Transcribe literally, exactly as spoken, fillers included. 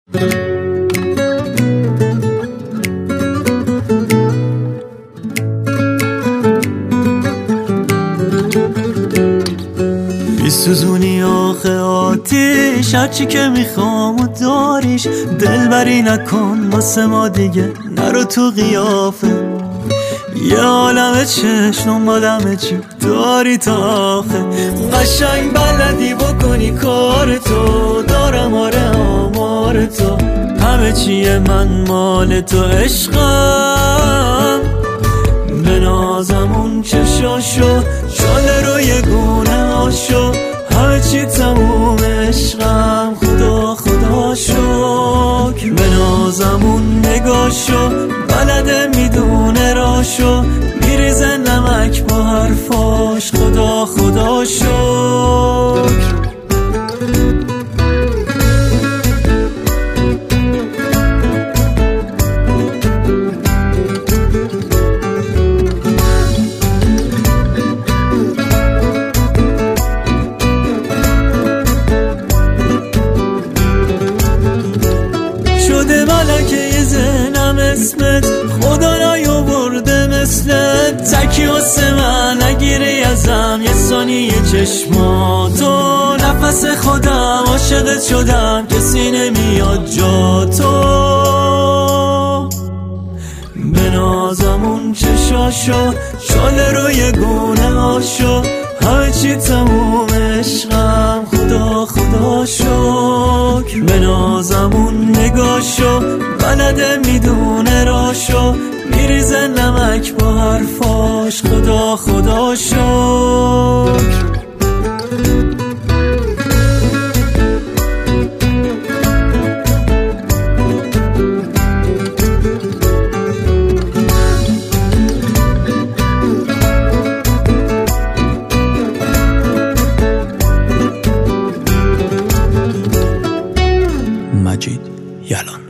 سوزونی آخه آتیش، هرچی که میخوام و داریش. دلبری نکن واسه ما دیگه، نرو تو قیافه. یه عالم چشم بادم چی داری تا آخه. قشنگ بلدی بکنی کار تو، دارم آره آمار تو. همه چیه من مال تو عشقم. به نازمون چشاشو شاله رو یه گونه هاشو. همه چی تموم عشقم، خدا خدا شکر. به نازمون نگاشو بلده میدونه راشو. میریزه نمک با حرفاش، خدا خدا شکر. شده ملکه ذهنم اسمت، خدا نیاورده مثلت. تکی واسه من نگیری ازم یه ثانیه چشماتو. نفس خودم عاشقت شدم، کسی نمیاد جا تو. به نازمون چشاشو شاله رو یه گونه هاشو. همه چی تموم عشقم، خدا خدا شکر. به نازمون نگاشو بلده میدونه راشو. میریزه نمک با حرفاش، خدا خدا شکر. مجید یلان.